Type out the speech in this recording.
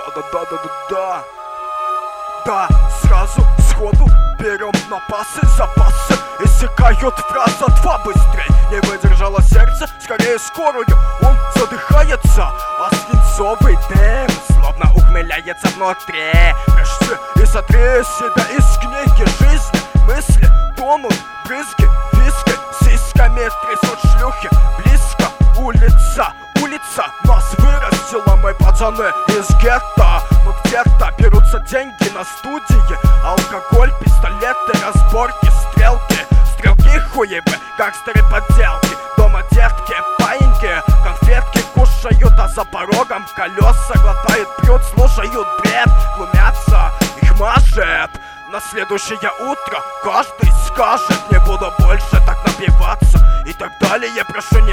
Да-да-да-да-да-да. Да, сразу, сходу берем на пасы, запасы иссякают в раза два быстрее. Не выдержало сердце, скорее скорую, ум задыхается, а свинцовый дым словно ухмыляется внутри. Прежде и сотри себя из книги жизни. Мысли тонут, брызги, виски, сиськами трясут шлюхи. Близко улица нас вырастила, мы пацаны из гетто. Но где-то берутся деньги на студии, алкоголь, пистолеты, разборки, стрелки хуевы, гангстеры подделки. Дома детки, паиньки, конфетки кушают, а за порогом колеса глотают, пьют, слушают бред, глумятся, их машет. На следующее утро каждый скажет: не буду больше так напиваться. И так далее, прошу не